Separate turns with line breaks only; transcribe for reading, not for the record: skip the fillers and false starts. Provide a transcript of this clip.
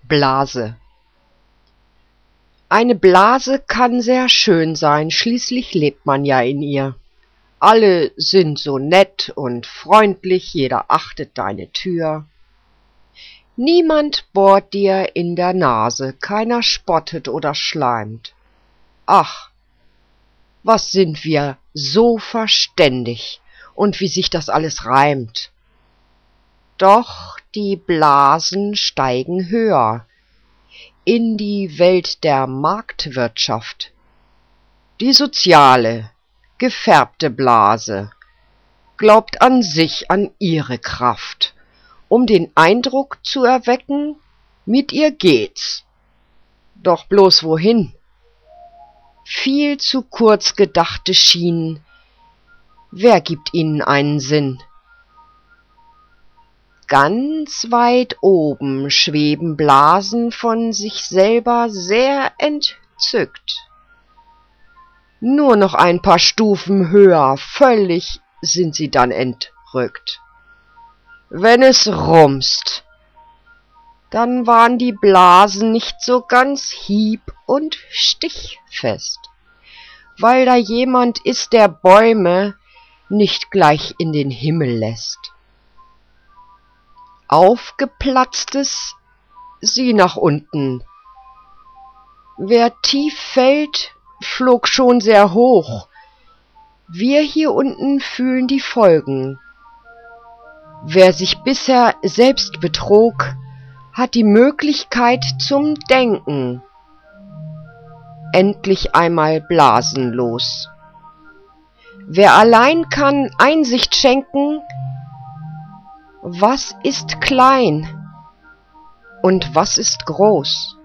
Blase. Eine Blase kann sehr schön sein, schließlich lebt man ja in ihr. Alle sind so nett und freundlich, jeder achtet deine Tür. Niemand bohrt dir in der Nase, keiner spottet oder schleimt. Ach, was sind wir so verständig und wie sich das alles reimt. Doch die Blasen steigen höher in die Welt der Marktwirtschaft. Die soziale, gefärbte Blase glaubt an sich, an ihre Kraft, um den Eindruck zu erwecken, mit ihr geht's. Doch bloß wohin? Viel zu kurz gedachte Schienen, wer gibt ihnen einen Sinn? Ganz weit oben schweben Blasen von sich selber sehr entzückt. Nur noch ein paar Stufen höher, völlig sind sie dann entrückt. Wenn es rumst, dann waren die Blasen nicht so ganz hieb- und stichfest, weil da jemand ist, der Bäume nicht gleich in den Himmel lässt. Aufgeplatztes sieh nach unten. Wer tief fällt, flog schon sehr hoch. Wir hier unten fühlen die Folgen. Wer sich bisher selbst betrog, hat die Möglichkeit zum Denken. Endlich einmal blasenlos. Wer allein kann Einsicht schenken, was ist klein und was ist groß?